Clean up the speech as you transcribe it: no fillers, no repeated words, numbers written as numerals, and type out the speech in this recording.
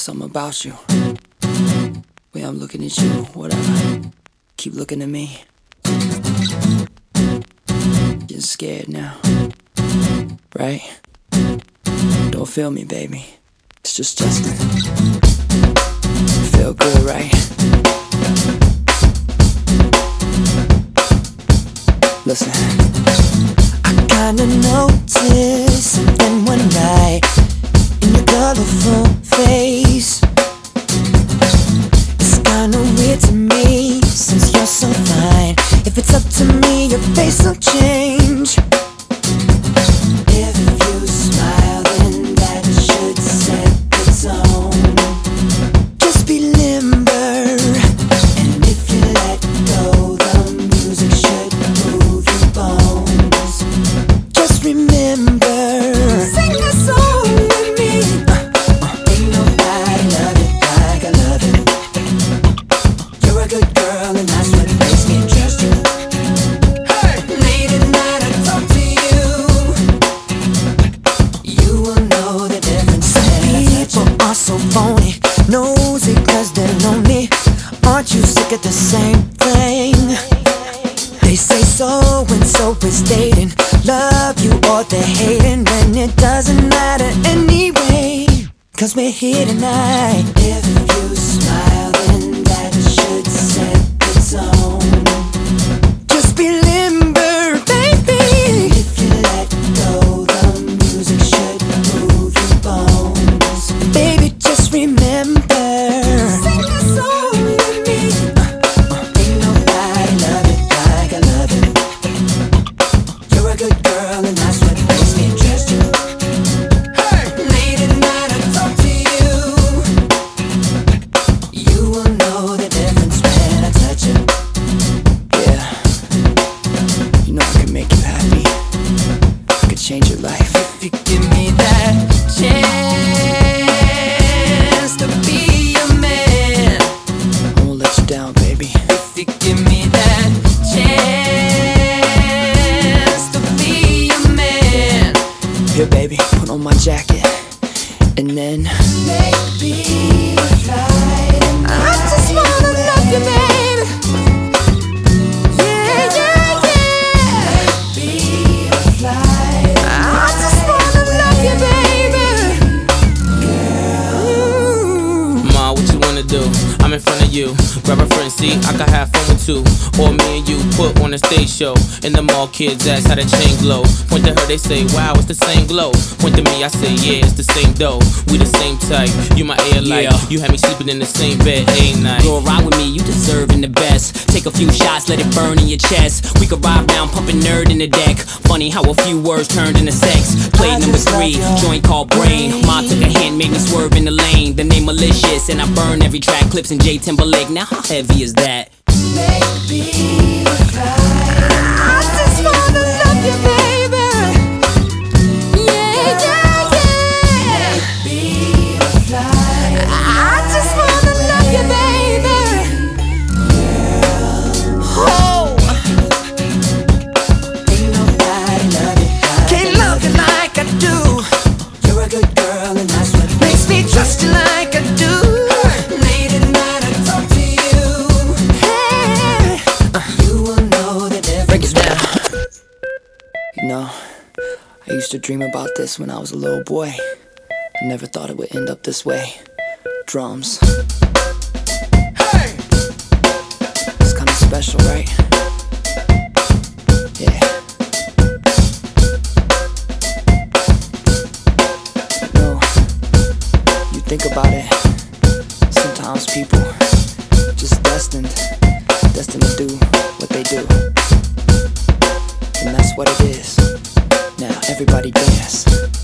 Something about you. Way I'm looking at you, whatever. Keep looking at me. Getting scared now. Right? Don't feel me, baby. It's just Justin. Feel good, right? Listen. I kinda noticed something one night in your colorful face. It's kinda weird to me since you're so fine. If it's up to me, your face will change. If you smile, then that should set the tone. Just be limber, and if you let go, the music should move your bones. Just remember, sing a song with me. Ain't nobody love it like I love it. You're a good girl, and that's what makes me trust you. Hey! Late at night I talk to you. You will know the difference. Some people are so phony, nosy 'cause they're lonely. Aren't you sick of the same thing? They say so and so is dating, love you or they're hating, when it doesn't matter anyway, 'cause we're here tonight. If you smile, then that should set the tone. Just be limber, baby. If you let go, the music should move your bones. Baby, just remember, sing a song with me. Ain't nobody love it like I love it. You're a good girl, and that's what makes me trust you. Hey! Late at night I talk to you. You will know the difference when I touch you. Yeah, you know I can make you happy. I could change your life. If you give me that chance to be your man, I won't let you down, baby. If you give me that chance to be your man. Here, baby, put on my jacket, and then maybe fly. I just wanna love you, baby. Yeah, yeah, yeah. Maybe fly. I just wanna love you, baby. Girl. Ma, what you wanna do? I'm in front of you. Grab a friend, see, I can have fun with two. Or me and you put on a stage show. In the mall, kids ask how the chain glow. Point to her, they say, wow, it's the same glow. Point to me, I say, yeah, it's the same dough. We the same type, you my air light. Yeah. You had me sleeping in the same bed, ain't night. Go ride with me, you deserving the best. Take a few shots, let it burn in your chest. We could ride round, pumping nerd in the deck. Funny how a few words turned into sex. Play number 3, joint called Brain. Ma took a hint, made me swerve in the lane. The name malicious, and I burn every track. Clips in J Timberlake, now how heavy is that? Maybe I just wanna love you, baby. Yeah, yeah, yeah. Maybe I just wanna love you, baby. Oh, ain't nobody love you like can't love you like I do. You're a good girl, and that's what makes me trust you like I do. Late at night I talk to you. Hey, you will know the difference. Break it down. You know, I used to dream about this when I was a little boy. I never thought it would end up this way. Drums. Hey! It's kinda special, right? Yeah. No, you think about it. Sometimes people just destined to do what they do. And that's what it is. Now everybody dance.